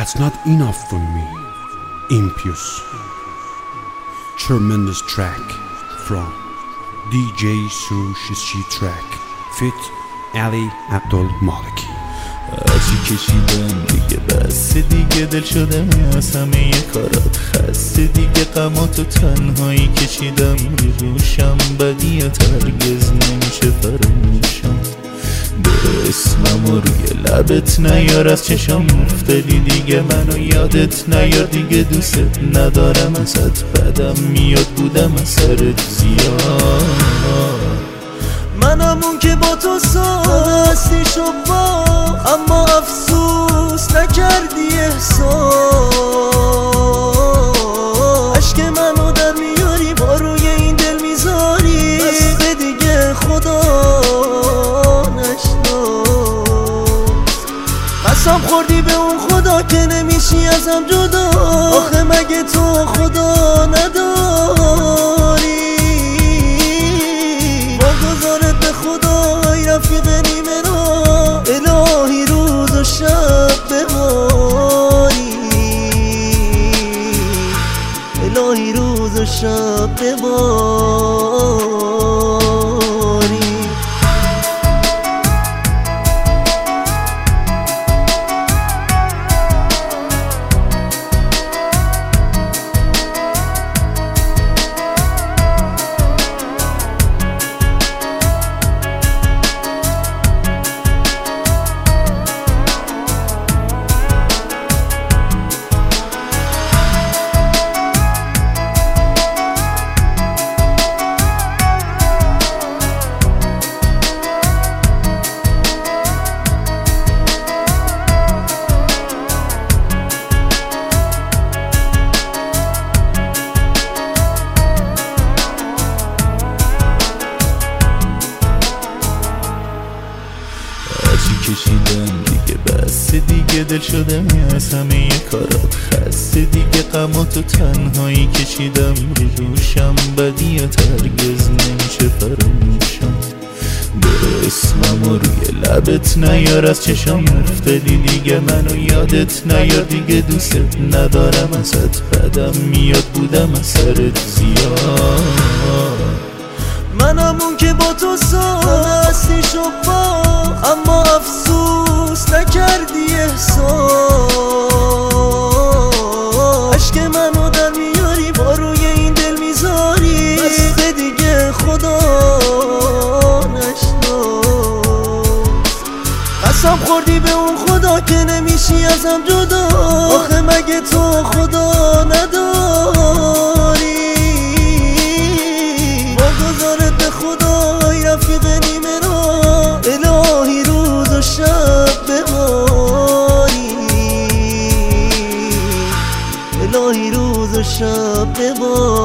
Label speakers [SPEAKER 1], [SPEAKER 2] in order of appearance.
[SPEAKER 1] That's not enough for me. Impious. Tremendous track from DJ Sushi Track Fit Ali Abdulmaliki.
[SPEAKER 2] هرچی کشیدم دیگه بس، دیگه دل شدم از همه کارات خسته، دیگه غمات و تنهایی کشیدم روشم، بدیت هرگز نمیشه فراموشم. به اسمم و روی لبت نیار، از چشم افتادی دیگه منو یادت نیار، دیگه دوست ندارم ازت، بدم میاد بودم از سرت زیاد. منم اون که با تو ساستی شد با، اما افسوس نکردی احساس. عشق منو در میاری با روی این دل میذاری، دست دیگه خدا نشناس. قسم خوردی به اون خدا که نمیشی ازم جدا، آخه مگه تو خدا نداری؟ واگذارت به خدای رفیق نیمه را، الهی روز و شب بباری، الهی روز و شب بباری. کشیدم دیگه بس، دیگه دل شدم از همه کارات خسته، دیگه غمات و تنهایی کشیدم روشم، بدیت هرگز نمیشه فراموشم. به اسمم و روی لبت نیار، از چشم افتادی دیگه منو یادت نیار، دیگه دوست ندارم ازت، بدم میاد بودم از سرت زیاد. منم اون که با تو ساستی شد با، اما افسوس نکردی احساس. عشق منو در میاری با روی این دل میذاری، دست دیگه خدا نشناس. قسم خوردی به اون خدا که نمیشی ازم جدا، آخه مگه تو خدا نداری؟ واگذارت به خدای رفیق نیمه را، الهی روز و شب بباری، الهی روز و شب بباری.